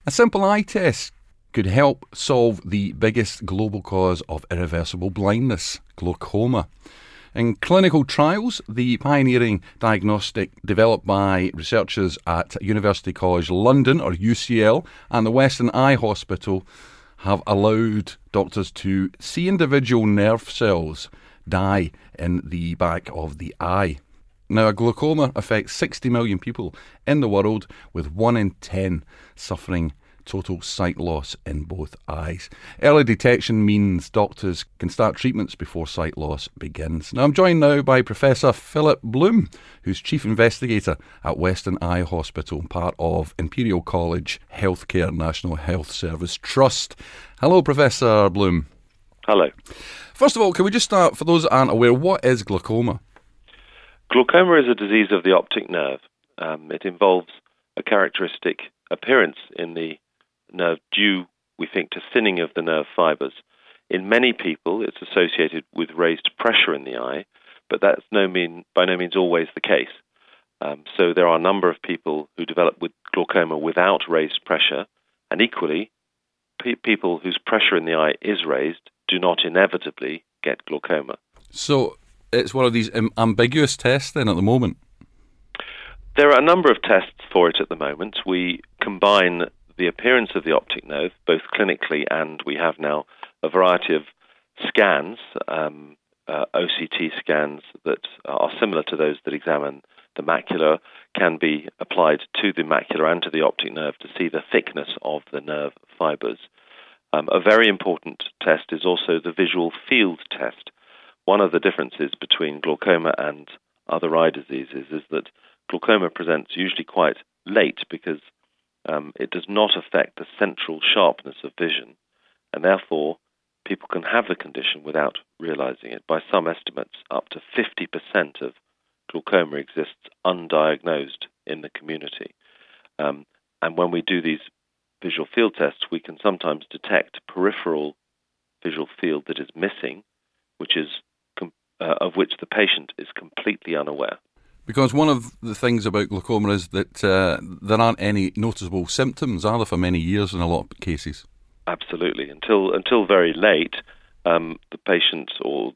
A simple eye test could help solve the biggest global cause of irreversible blindness, glaucoma. In clinical trials, the pioneering diagnostic developed by researchers at University College London, or UCL, and the Western Eye Hospital have allowed doctors to see individual nerve cells die in the back of the eye. Now, glaucoma affects 60 million people in the world, with 1 in 10 suffering total sight loss in both eyes. Early detection means doctors can start treatments before sight loss begins. Now, I'm joined now by Professor Philip Bloom, who's Chief Investigator at Western Eye Hospital, part of Imperial College Healthcare National Health Service Trust. Hello, Professor Bloom. Hello. First of all, can we just start, for those that aren't aware, what is glaucoma? Glaucoma is a disease of the optic nerve. It involves a characteristic appearance in the nerve due, we think, to thinning of the nerve fibers. In many people, it's associated with raised pressure in the eye, but that's by no means always the case. So there are a number of people who develop with glaucoma without raised pressure, and equally, people whose pressure in the eye is raised do not inevitably get glaucoma. So it's one of these ambiguous tests then at the moment? There are a number of tests for it at the moment. We combine the appearance of the optic nerve, both clinically, and we have now a variety of scans, OCT scans that are similar to those that examine the macula, can be applied to the macula and to the optic nerve to see the thickness of the nerve fibers. A very important test is also the visual field test. One of the differences between glaucoma and other eye diseases is that glaucoma presents usually quite late because it does not affect the central sharpness of vision, and therefore people can have the condition without realizing it. By some estimates, up to 50% of glaucoma exists undiagnosed in the community. And when we do these visual field tests, we can sometimes detect peripheral visual field that is missing, which is of which the patient is completely unaware. Because one of the things about glaucoma is that there aren't any noticeable symptoms, are there, for many years in a lot of cases? Absolutely. Until very late, the patient or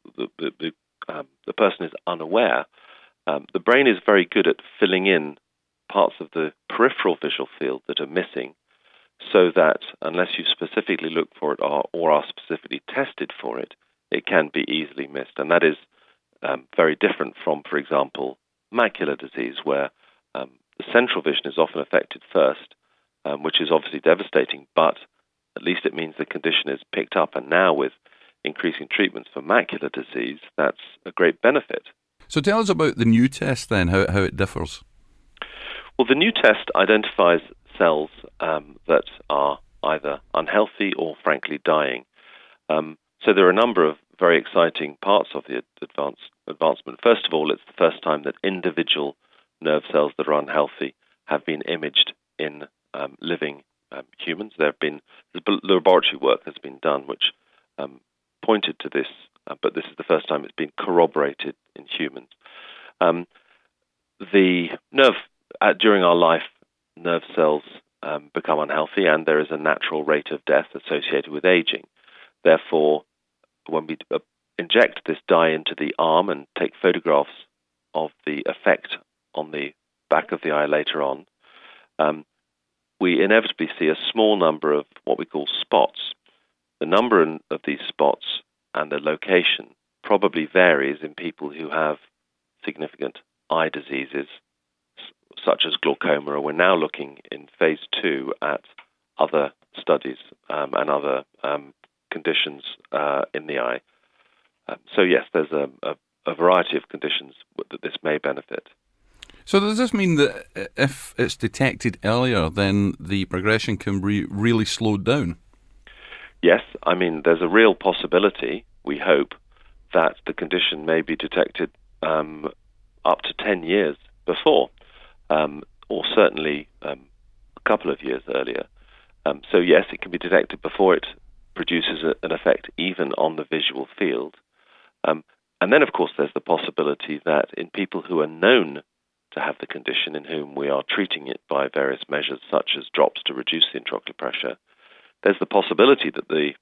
the person is unaware. The brain is very good at filling in parts of the peripheral visual field that are missing, so that unless you specifically look for it or are specifically tested for it, it can be easily missed. And that is very different from, for example, macular disease, where the central vision is often affected first, which is obviously devastating, but at least it means the condition is picked up. And now with increasing treatments for macular disease, that's a great benefit. So tell us about the new test then, how it differs. Well, the new test identifies cells that are either unhealthy or frankly dying. So there are a number of very exciting parts of the advancement. First of all, it's the first time that individual nerve cells that are unhealthy have been imaged in living humans. Laboratory work has been done which pointed to this, but this is the first time it's been corroborated in humans. The nerve, during our life, nerve cells become unhealthy, and there is a natural rate of death associated with aging. Therefore, when we inject this dye into the arm and take photographs of the effect on the back of the eye later on, we inevitably see a small number of what we call spots. The number of these spots and the location probably varies in people who have significant eye diseases, such as glaucoma, or we're now looking in phase 2 at other studies and other conditions in the eye. So yes, there's a variety of conditions that this may benefit. So does this mean that if it's detected earlier, then the progression can be really slowed down? Yes, I mean, there's a real possibility, we hope, that the condition may be detected up to 10 years before, or certainly a couple of years earlier. So yes, it can be detected before it produces an effect even on the visual field. And then, of course, there's the possibility that in people who are known to have the condition, in whom we are treating it by various measures such as drops to reduce the intraocular pressure, there's the possibility that the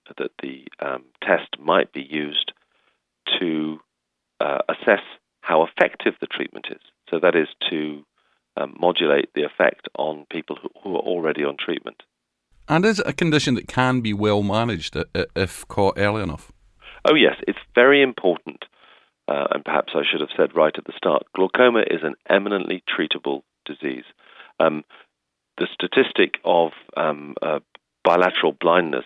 test might be used to assess how effective the treatment is. So that is to modulate the effect on people who are already on treatment. And is it a condition that can be well managed if caught early enough? Oh yes, it's very important, and perhaps I should have said right at the start, glaucoma is an eminently treatable disease. The statistic of bilateral blindness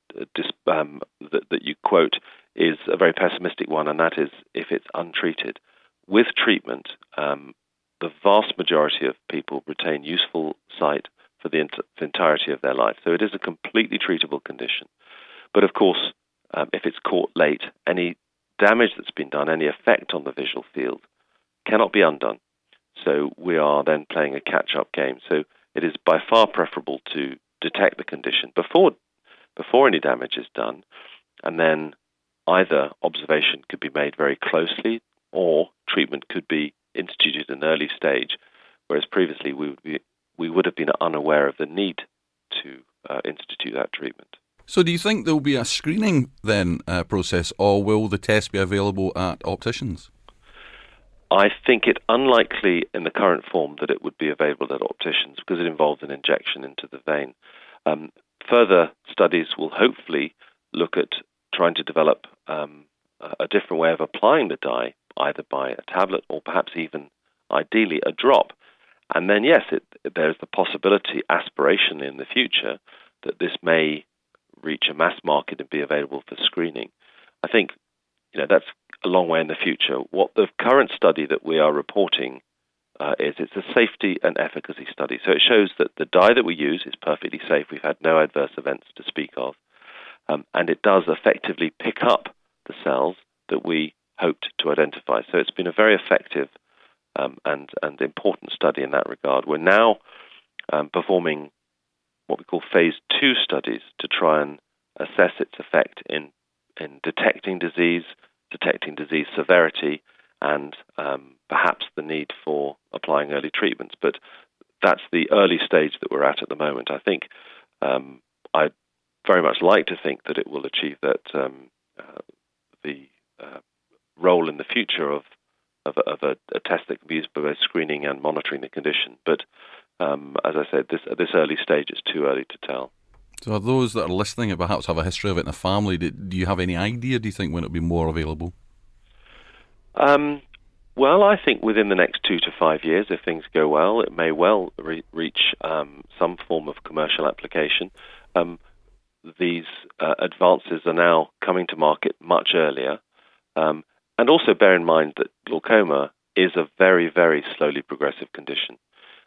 that you quote is a very pessimistic one, and that is if it's untreated. With treatment, the vast majority of people retain useful sight for the entirety of their life. So it is a completely treatable condition. But of course, if it's caught late, any damage that's been done, any effect on the visual field, cannot be undone. So we are then playing a catch-up game. So it is by far preferable to detect the condition before any damage is done, and then either observation could be made very closely or treatment could be instituted at an early stage, whereas previously we would have been unaware of the need to institute that treatment. So do you think there will be a screening then process, or will the test be available at opticians? I think it unlikely in the current form that it would be available at opticians because it involves an injection into the vein. Further studies will hopefully look at trying to develop a different way of applying the dye, either by a tablet or perhaps even, ideally, a drop. And then, yes, there's the possibility, aspiration in the future, that this may reach a mass market and be available for screening. I think, that's a long way in the future. What the current study that we are reporting it's a safety and efficacy study. So it shows that the dye that we use is perfectly safe. We've had no adverse events to speak of. And it does effectively pick up the cells that we hoped to identify. So it's been a very effective and important study in that regard. We're now performing what we call phase 2 studies to try and assess its effect in detecting disease severity, and perhaps the need for applying early treatments. But that's the early stage that we're at the moment. I think I'd very much like to think that it will achieve that the role in the future of a test that can be used for both screening and monitoring the condition. But as I said, at this early stage, it's too early to tell. So those that are listening and perhaps have a history of it in the family, do you have any idea, do you think, when it'll be more available? Well, I think within the next 2 to 5 years, if things go well, it may well reach some form of commercial application. These advances are now coming to market much earlier. And also bear in mind that glaucoma is a very, very slowly progressive condition.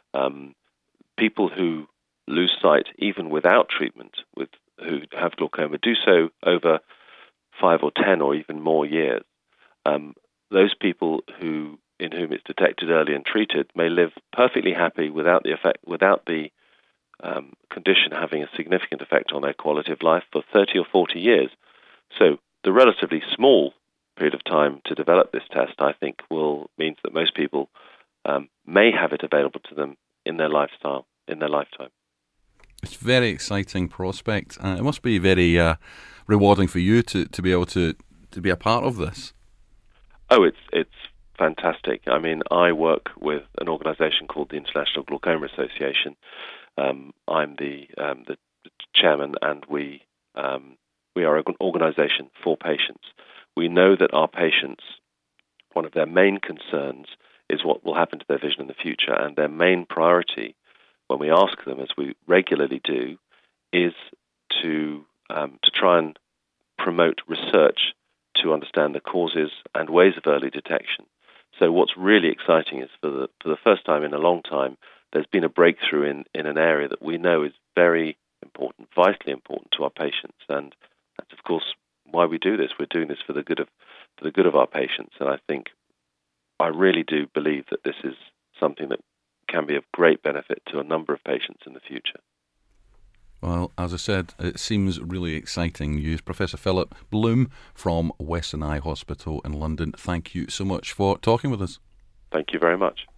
People who lose sight even without treatment, who have glaucoma, do so over 5 or 10 or even more years. Those people in whom it's detected early and treated may live perfectly happy without the condition having a significant effect on their quality of life for 30 or 40 years. So the relatively small period of time to develop this test, I think, means that most people may have it available to them in their lifetime. It's a very exciting prospect. It must be very rewarding for you to be able to be a part of this. Oh, it's fantastic. I mean, I work with an organization called the International Glaucoma Association. I'm the chairman, and we are an organization for patients. We know that our patients, one of their main concerns is what will happen to their vision in the future, and their main priority, when we ask them, as we regularly do, is to try and promote research to understand the causes and ways of early detection. So what's really exciting is for the first time in a long time, there's been a breakthrough in an area that we know is very important, vitally important to our patients, and that's of course why we do this. We're doing this for the good of our patients, and I really do believe that this is something that can be of great benefit to a number of patients in the future. Well, as I said, it seems really exciting news. Professor Philip Bloom from Western Eye Hospital in London, thank you so much for talking with us. Thank you very much.